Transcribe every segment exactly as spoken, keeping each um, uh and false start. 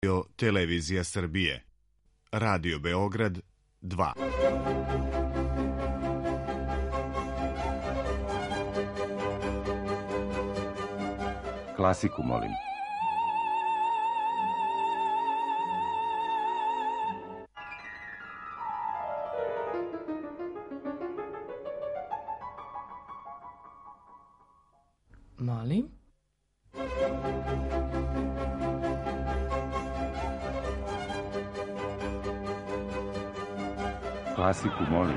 Radio Televizija Srbije, Radio Beograd dva. Klasiku, molim. Molim? Klasiku, molim.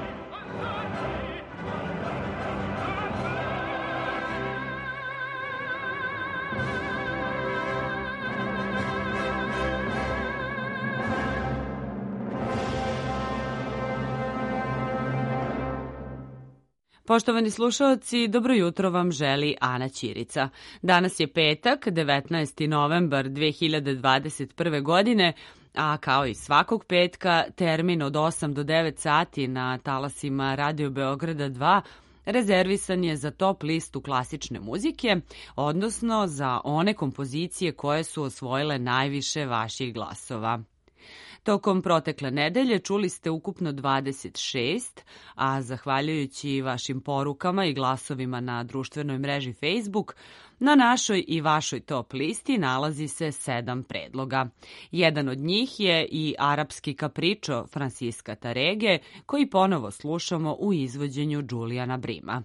Poštovani slušaoci, dobro jutro vam želi Ana Ćirica. Danas je petak, devetnaesti novembar dve hiljade dvadeset prve. godine, a kao i svakog petka, termin od osam do devet sati na talasima Radio Beograda dva rezervisan je za top listu klasične muzike, odnosno za one kompozicije koje su osvojile najviše vaših glasova. Tokom protekle nedelje čuli ste ukupno dvadeset šest, a zahvaljujući vašim porukama i glasovima na društvenoj mreži Facebook, na našoj i vašoj top listi nalazi se sedam predloga. Jedan od njih je i arapski kapričo Francisca Tarege, koji ponovo slušamo u izvođenju Julijana Brima.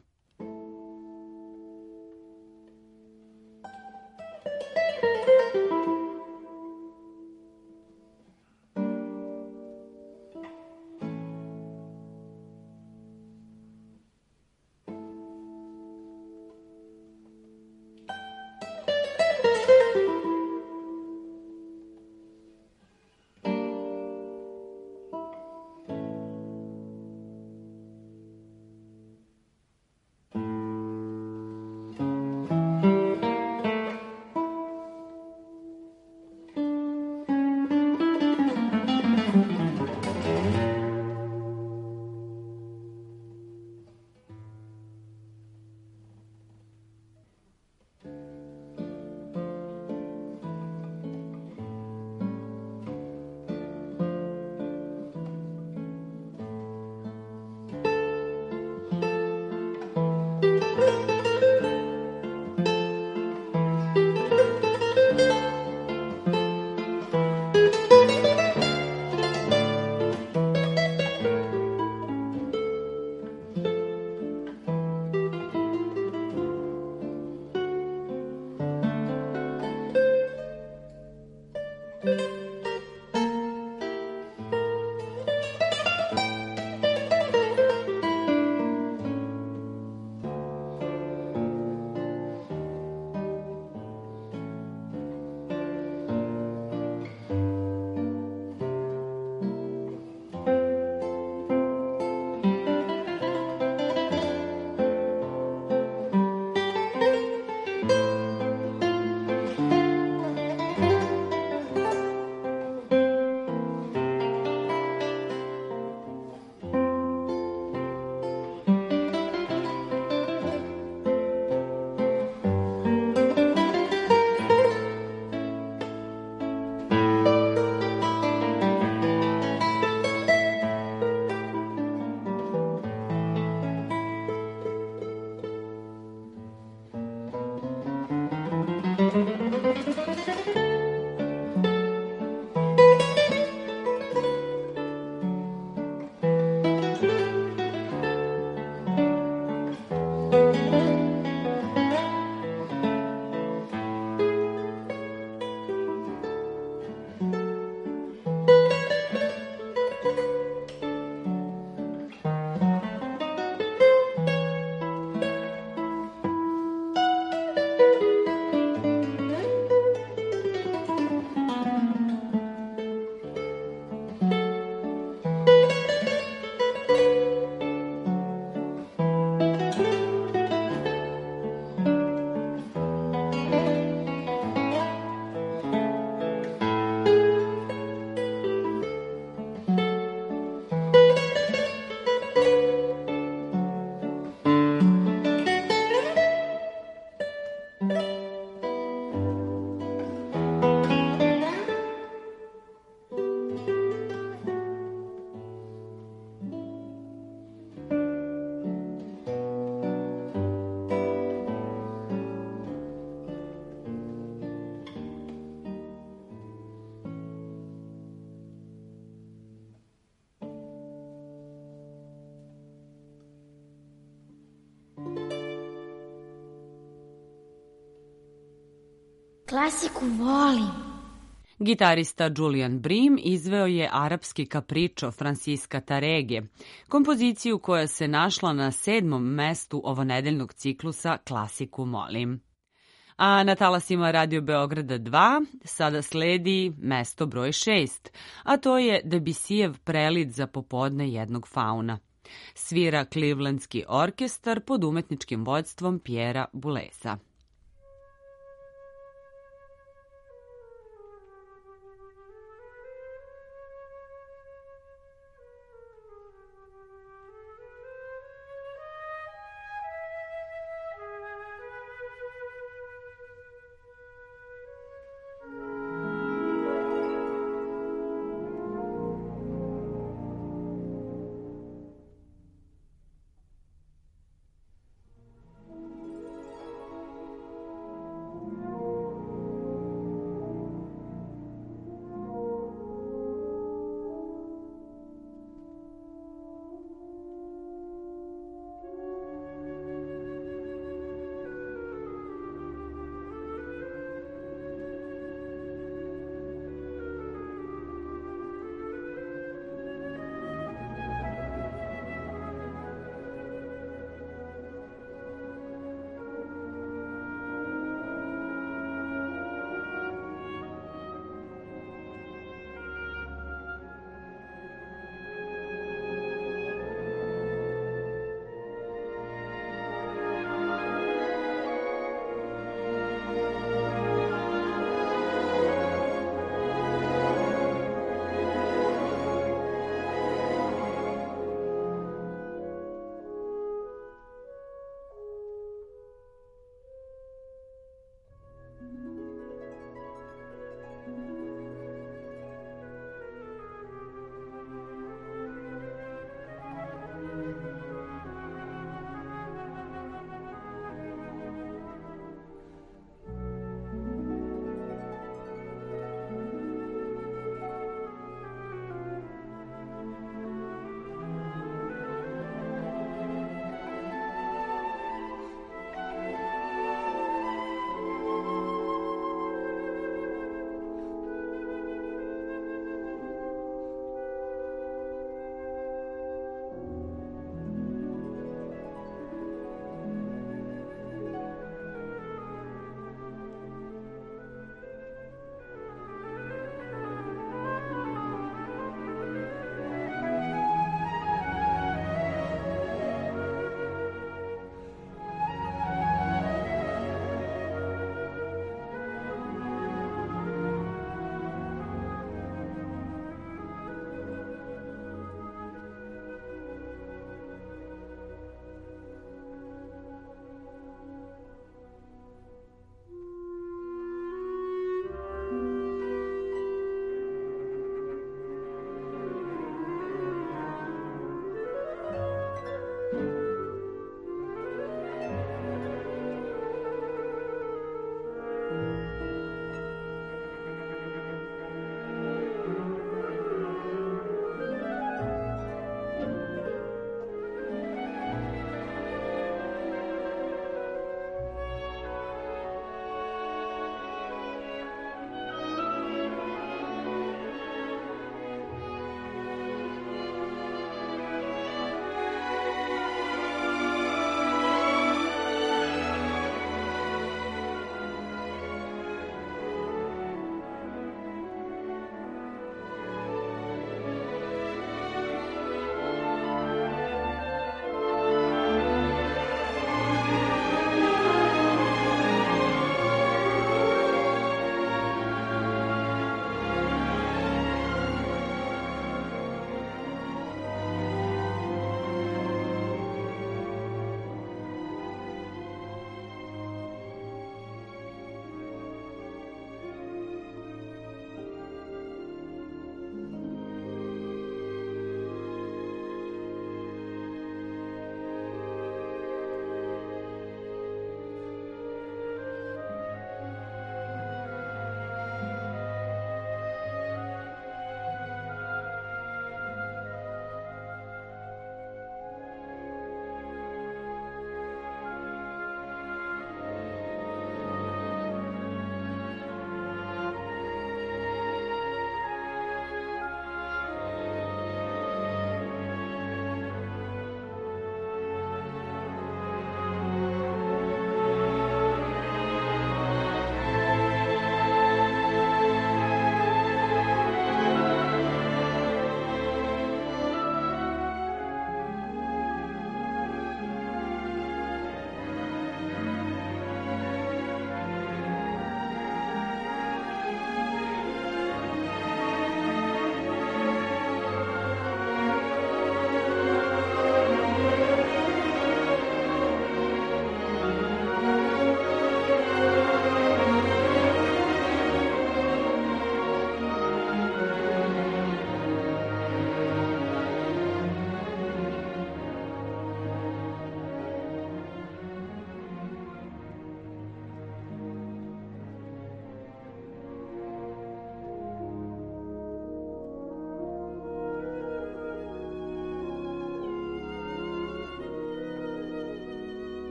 Klasiku volim. Gitarista Julian Bream izveo je arapski kapričo Francisca Tarege, kompoziciju koja se našla na sedmom mestu ovonedeljnog ciklusa Klasiku molim. A na talasima Radio Beograda dva sada sledi mesto broj šest, a to je Debussyjev prelid za popodne jednog fauna. Svira Clevelandski orkestar pod umetničkim vođstvom Pierra Bouleza.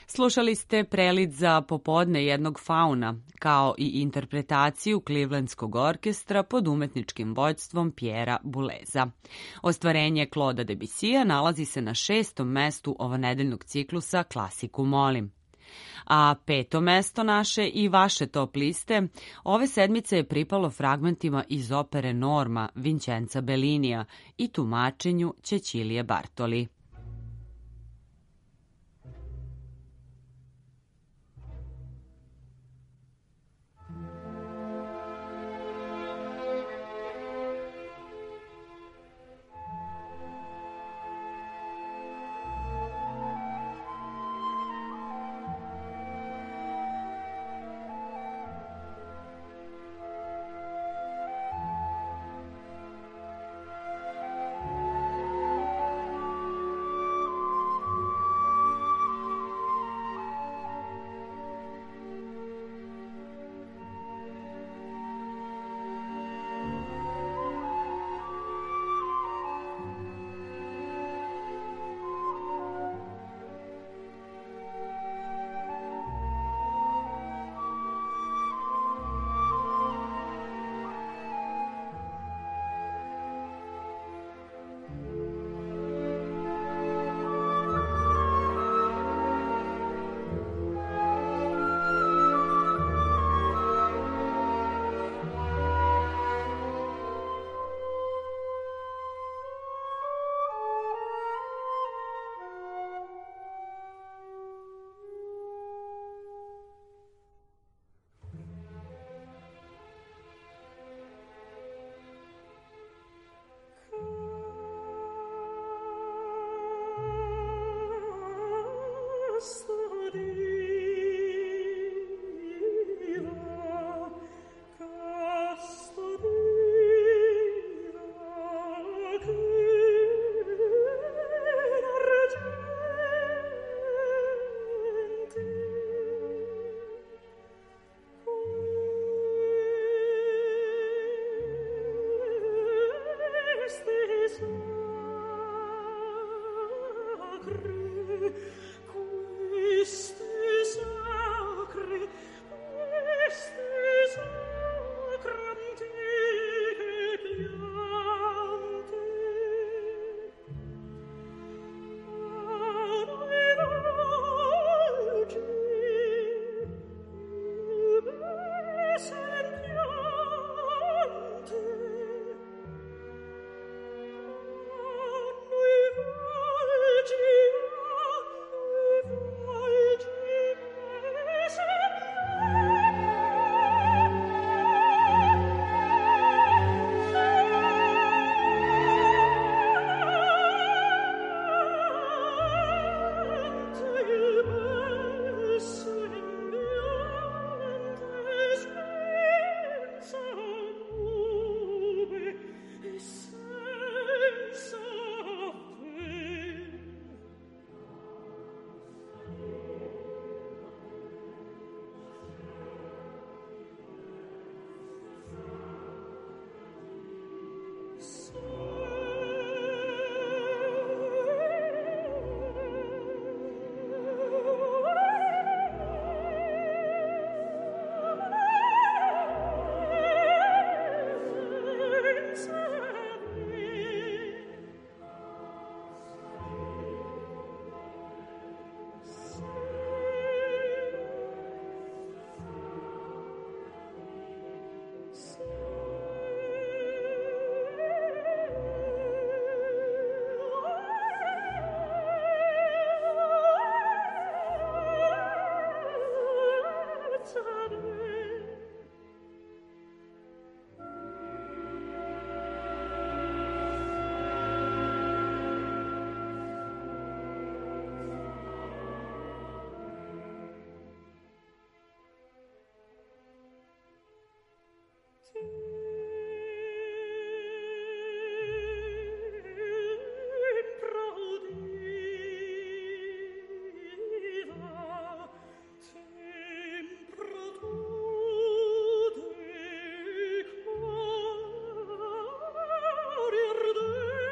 Slušali ste prelid za popodne jednog fauna, kao i interpretaciju Clevelandskog orkestra pod umetničkim vođstvom Pjera Buleza. Ostvarenje Claude'a Debussija nalazi se na šestom mestu ovanedeljnog ciklusa Klasiku molim. A peto mesto naše i vaše top liste ove sedmice je pripalo fragmentima iz opere Norma Vincenza Bellinija i tumačenju Cecilije Bartoli.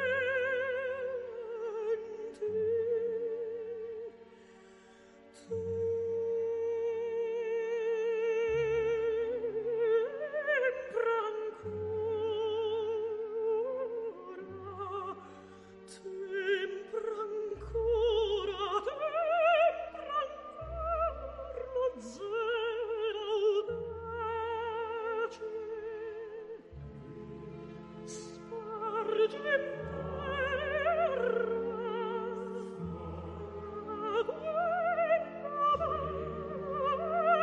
Thank you.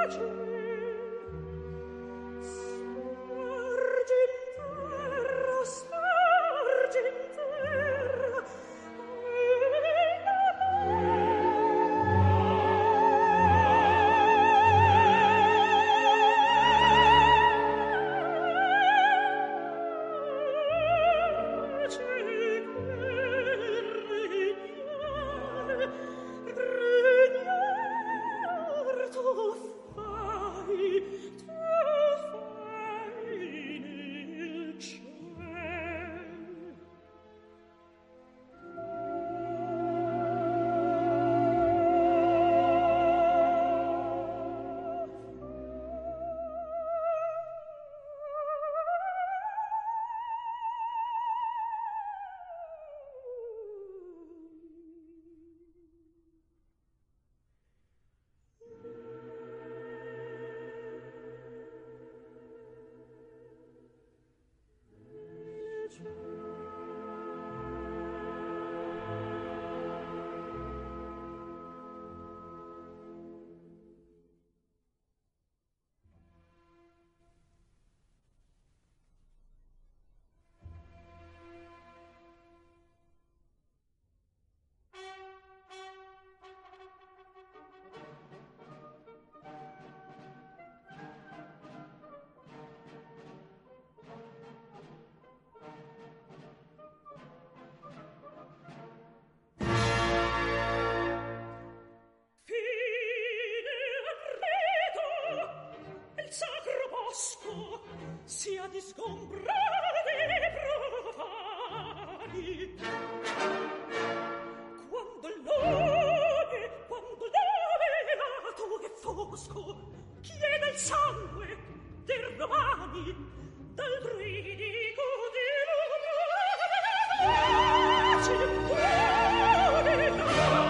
sia di sgombrare profani. Quando l'one, quando l'avelato è fosco, chiede il sangue dei romani, dal druidico di lumare, ci vuole la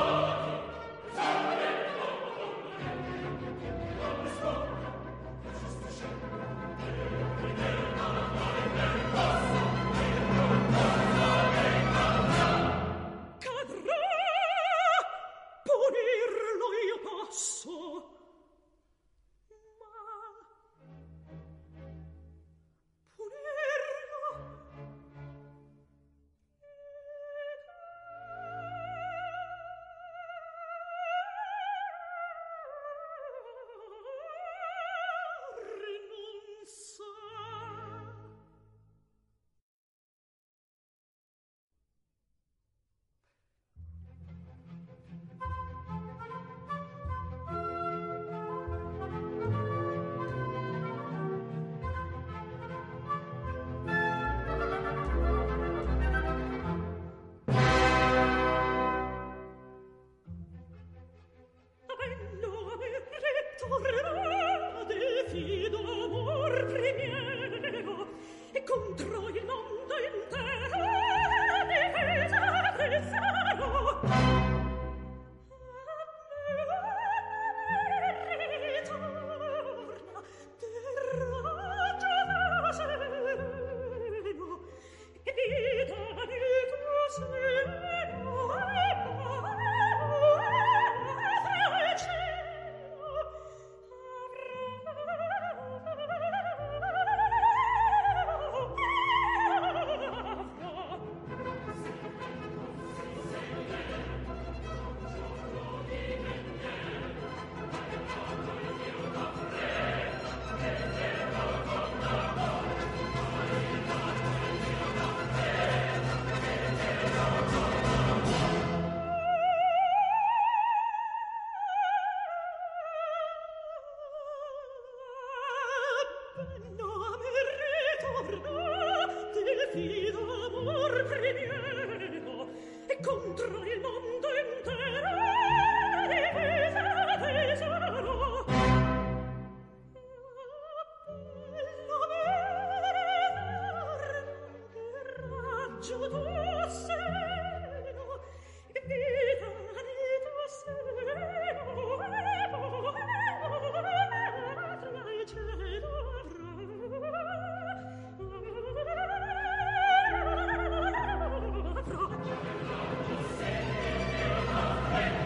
Thank you.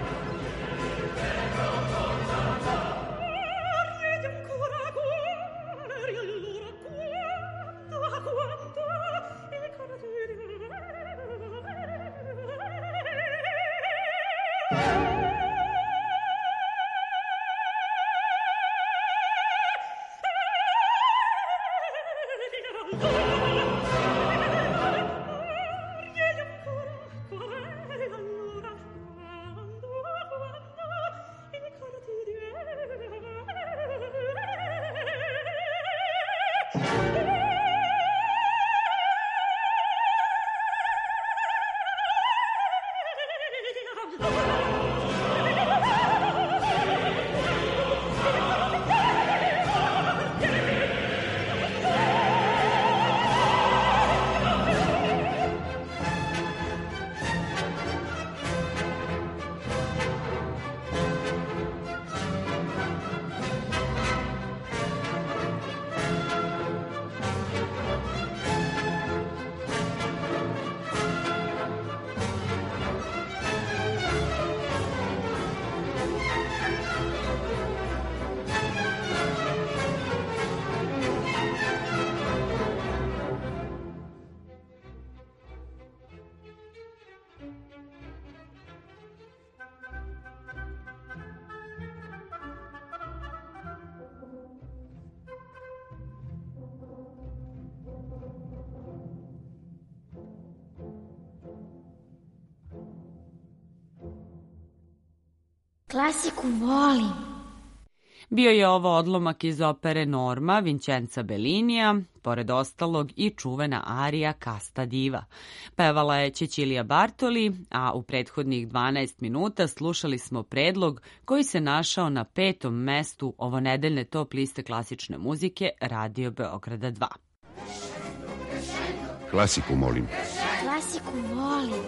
Klasiku volim. Bio je ovo odlomak iz opere Norma Vincenza Bellinija, pored ostalog i čuvena arija Casta diva. Pevala je Cecilia Bartoli, a u prethodnih dvanaest minuta slušali smo predlog koji se našao na petom mestu ovonedeljne top liste klasične muzike Radio Beograda dva. Klasiku molim. Klasiku volim.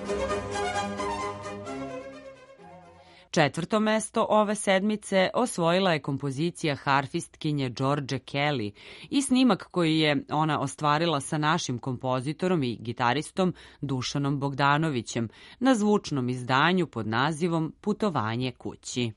Četvrto mesto ove sedmice osvojila je kompozicija harfistkinje George Kelly i snimak koji je ona ostvarila sa našim kompozitorom i gitaristom Dušanom Bogdanovićem na zvučnom izdanju pod nazivom Putovanje kući.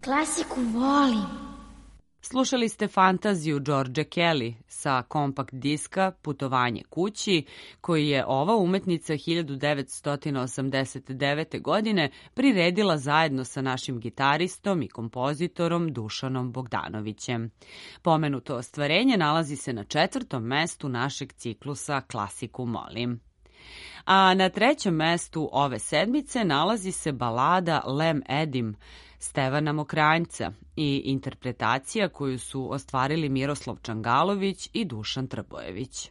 Klasiku volim. Slušali ste fantaziju George Kelly sa kompakt diska Putovanje kući, koji je ova umetnica hiljadu devetsto osamdeset devete. godine priredila zajedno sa našim gitaristom i kompozitorom Dušanom Bogdanovićem. Pomenuto ostvarenje nalazi se na četvrtom mestu našeg ciklusa Klasiku molim. A na trećem mestu ove sedmice nalazi se balada Lem Edim Stevana Mokranjca i interpretacija koju su ostvarili Miroslav Čangalović i Dušan Trbojević.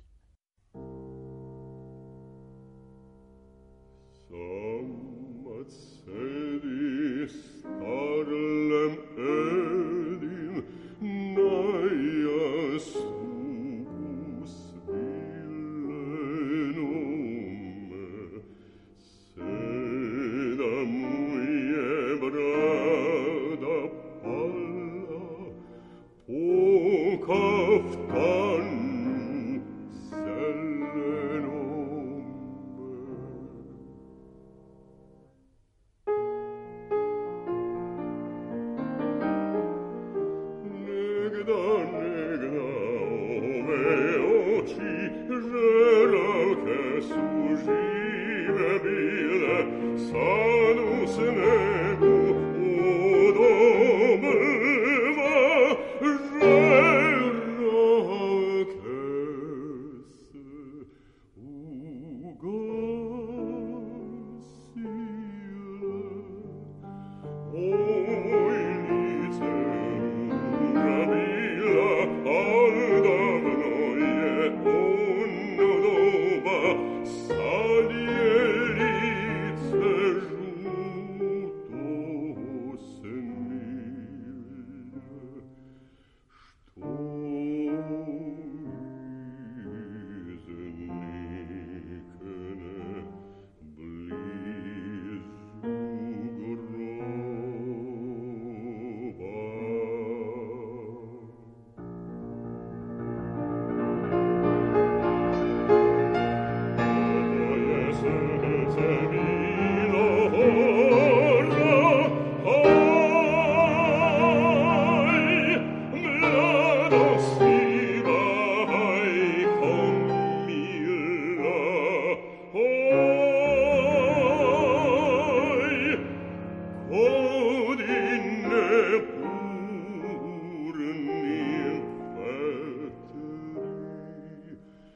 Samac sedi star Lem Edim na jastuku svilenome, seda mu je brada pala po kaftanu zelenome. Negda, negda ove oči žeravke su žive bile, sad u snegu odobrva žeravke se ugasile. Oj, lice urabila, al davno je ono doba, sad je lice žuto senilje. Što iznikne blizu groba. Moje srce bilo hora, aj, mladosti bajko mila, aj, godine purnim vetri,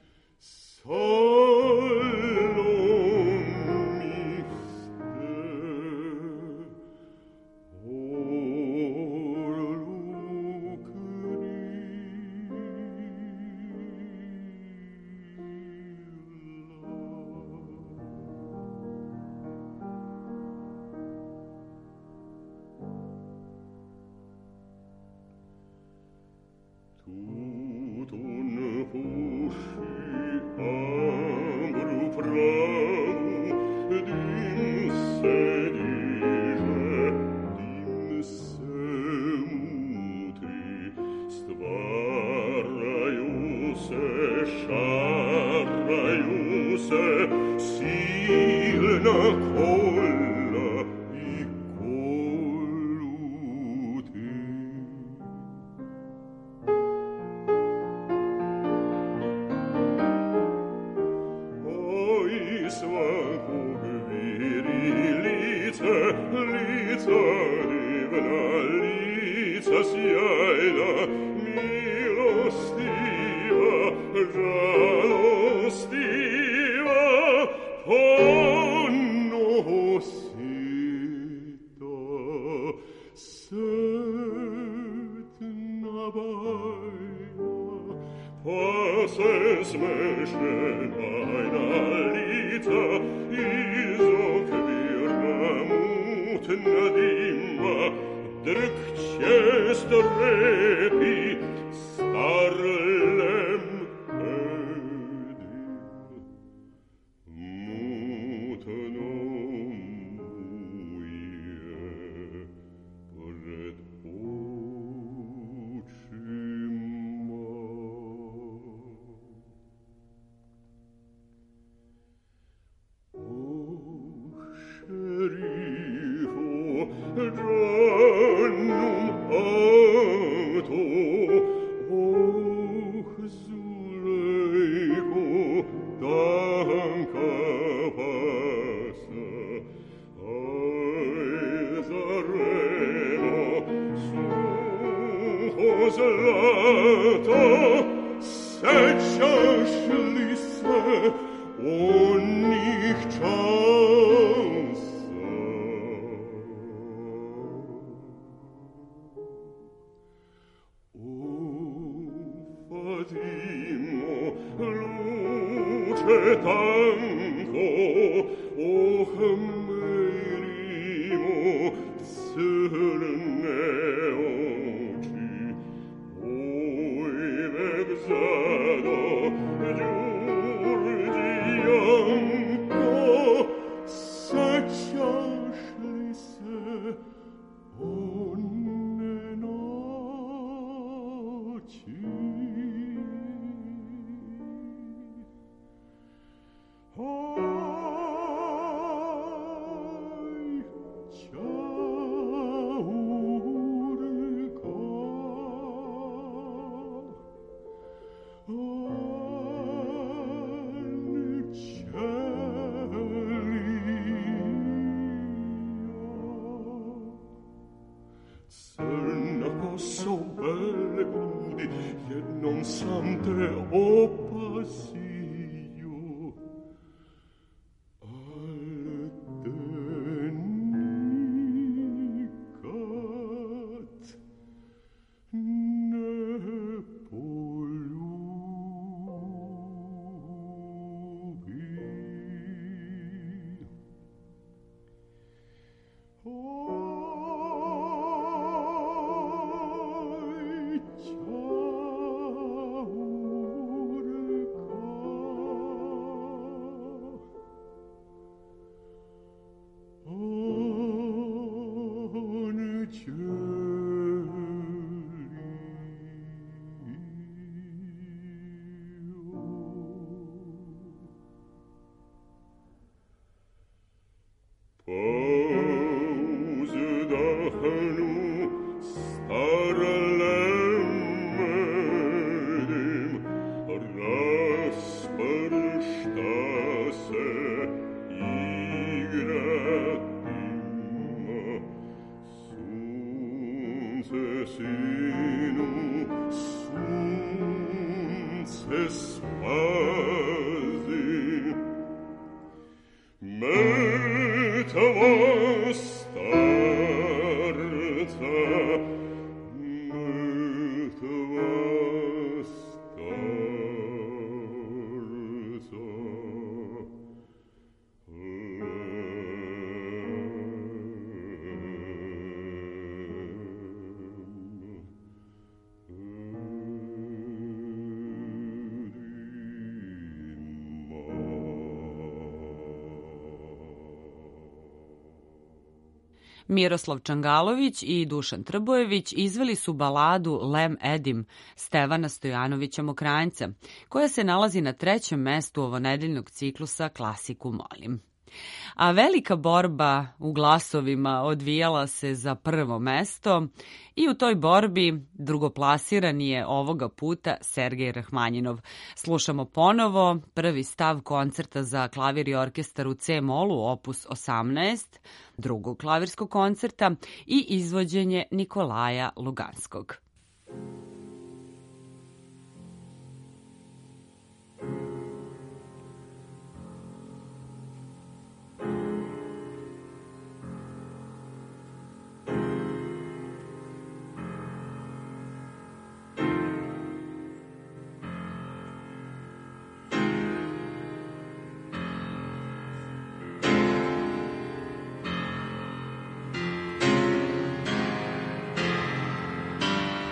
tutun puši ambru pravu, dim se diže, dim se mutri, stvaraju se, šaraju se silna kola i koluti. Oj, svakog virilice, lica divna, lica sjajna, milostiva, žalostiva, ponosita, setna bajna, pa se smeše bajna lica iz okvira mutna dima, drhće strepi star Lem Edim. Mutno mu je pred očima. Oh, šerifo, Giannu onih časa. O Fatimo, luce tanto, oh merimo, crne oči, oj vegzado, Đurđijanko, sećaš li se one noći? Aj, Ćaurko, crna koso, bele grudi, jednom sam te opazio, ale te nikad ne poljubim. Oj, Ćaurko, on Uzdahnu staralem medim, raspršta se igrati ima. Sunce sinu, sunce spazi, mrtva starca, mrtva starca. Miroslav Čangalović i Dušan Trbojević izveli su baladu Lem Edim Stevana Stojanovića Mokranjca, koja se nalazi na trećem mestu ovonedeljnog ciklusa Klasiku molim. A velika borba u glasovima odvijala se za prvo mesto i u toj borbi drugoplasirani je ovoga puta Sergej Rahmanjinov. Slušamo ponovo prvi stav koncerta za klavir i orkestar u C-molu opus osamnaest, drugog klavirskog koncerta i izvođenje Nikolaja Luganskog. Thank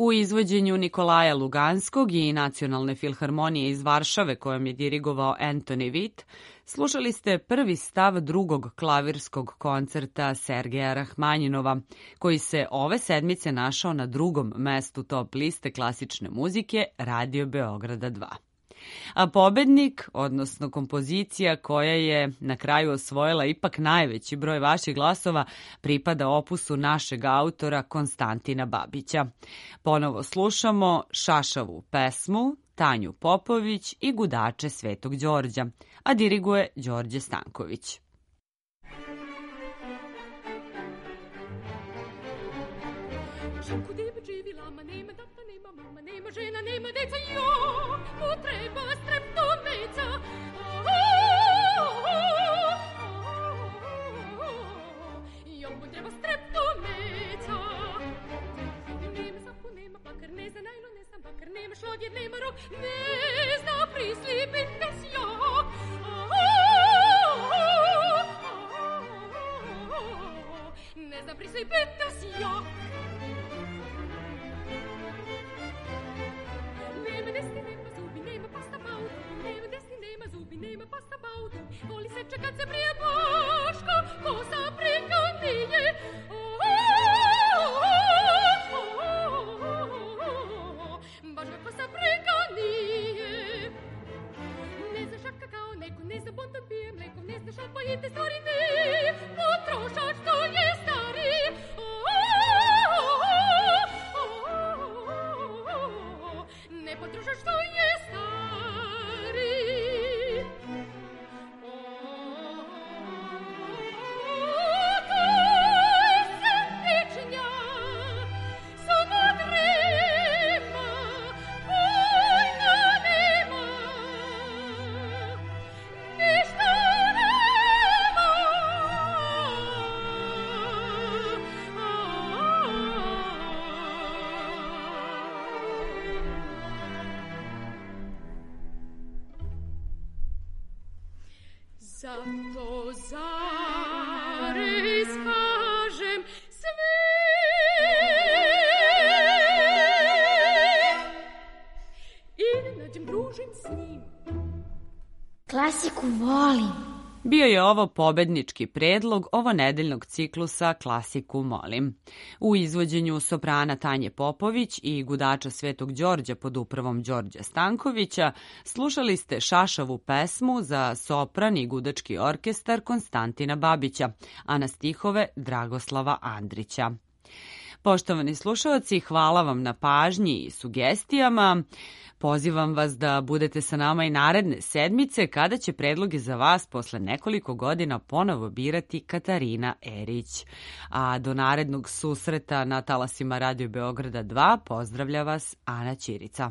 U izvođenju Nikolaja Luganskog i Nacionalne filharmonije iz Varšave, kojom je dirigovao Anthony Witt, slušali ste prvi stav drugog klavirskog koncerta Sergeja Rahmanjinova, koji se ove sedmice našao na drugom mestu top liste klasične muzike Radio Beograda dva. A pobednik, odnosno kompozicija koja je na kraju osvojila ipak najveći broj vaših glasova, pripada opusu našeg autora Konstantina Babića. Ponovo slušamo Šašavu pesmu, Tanju Popović i Gudače Svetog Đorđa, a diriguje Đorđe Stanković. Nema žena, nema deca, jo, mu treba streptomeca. Jo, mu treba streptomeca. Nema sapu, nema bakar, ne zna najlon, ne zna bakar, nema šlogir, nema rok, ne zna prislipit pesjak. Ne zna prislipit pesjak. Nema desni, nema zubi, nema pasta baudu. Nema desni, nema zubi, nema pasta baudu. Voli se čekat se prije Boško, kosa prikanije. Baš ga kosa prikanije. Ne zna šaka kao neko, ne zna bonton pije mlekom, ne zna šalpa i te stvari ne. Potrošač to je stari. Ne potrošaš što je stari. Taj srdičnjak samo drema, pojma nema, ništa nema. Zato zares kažem sve i nađem družim s njim. Klasiku volim. Bio je ovo pobednički predlog ovonedeljnog ciklusa Klasiku molim. U izvođenju soprana Tanje Popović i gudača Svetog Đorđa pod upravom Đorđa Stankovića slušali ste Šašavu pesmu za sopran i gudački orkestar Konstantina Babića, a na stihove Dragoslava Andrića. Poštovani slušalci, hvala vam na pažnji i sugestijama. Pozivam vas da budete sa nama i naredne sedmice kada će predloge za vas posle nekoliko godina ponovo birati Katarina Erić. A do narednog susreta na talasima Radio Beograda dva pozdravlja vas Ana Ćirica.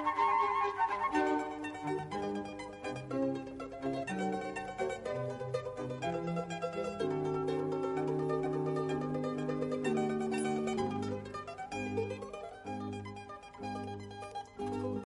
Thank you.